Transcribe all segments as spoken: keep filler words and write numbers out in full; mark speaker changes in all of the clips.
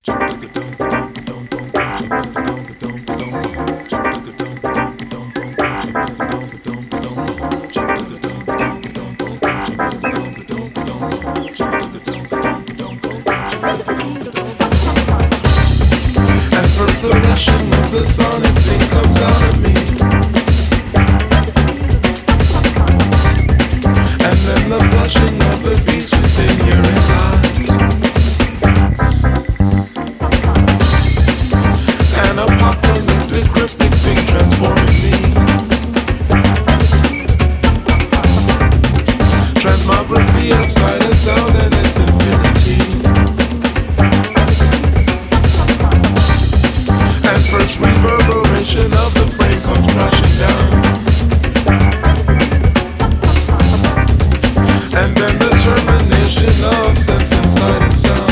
Speaker 1: The rushing of the sonic thing comes out of me, and then the flushing of the beats within hearing eyes. An apocalyptic cryptic thing transforming me. Transmography of sight and sound and its infinity. First reverberation of the frame comes crashing down, and then the termination of sense and sight and sound.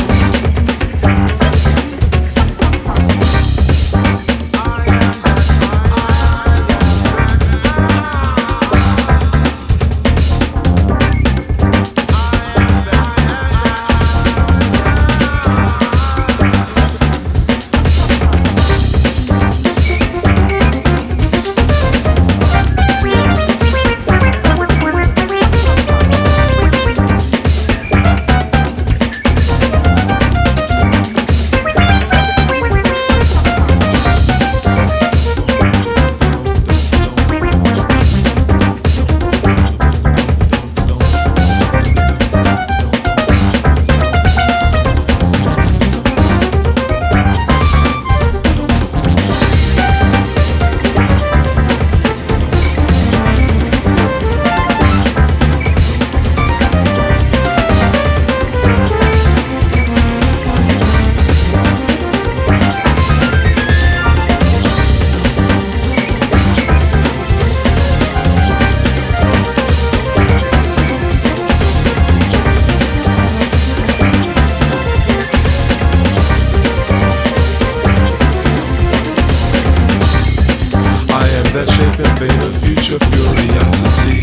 Speaker 1: That shape invade a future curiosity.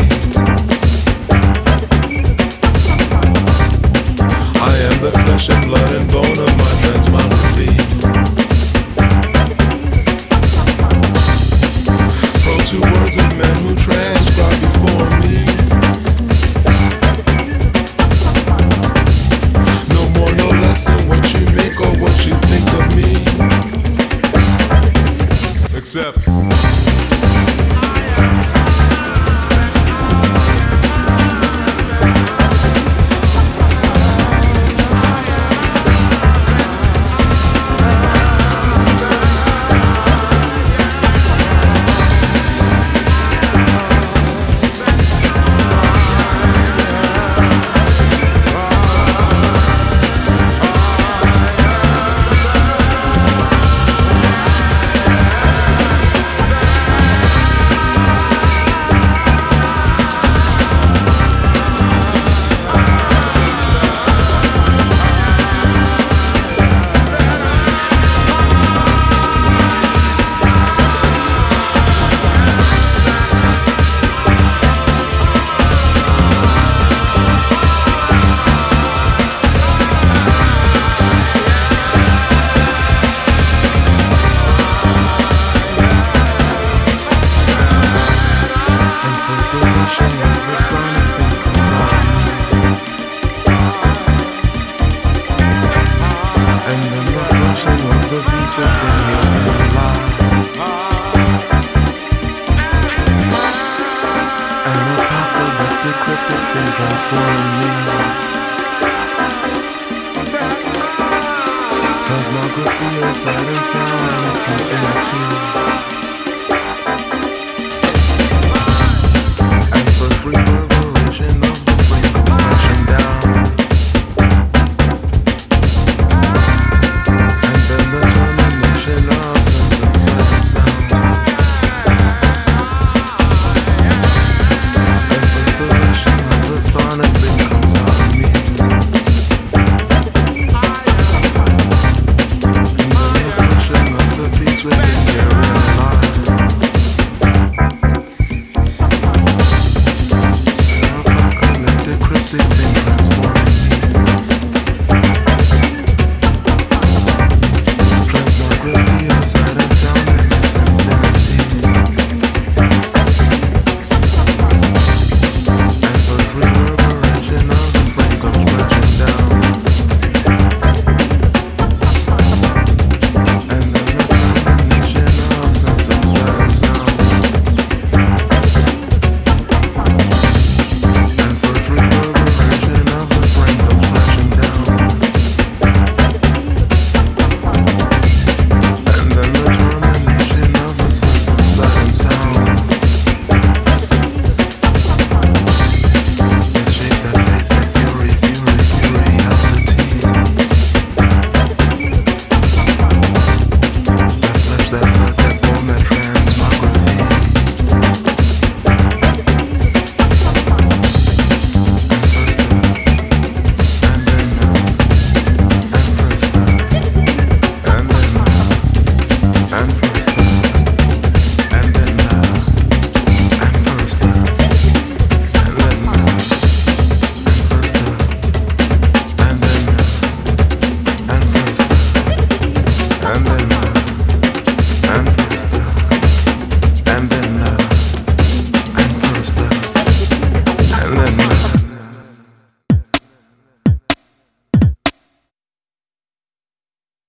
Speaker 1: I am the flesh and blood and bone of my transmography. From two words of men who transcribe before me. No more, no less than what you make or what you think of me. Except Transmography of sight and sound, it's infinity.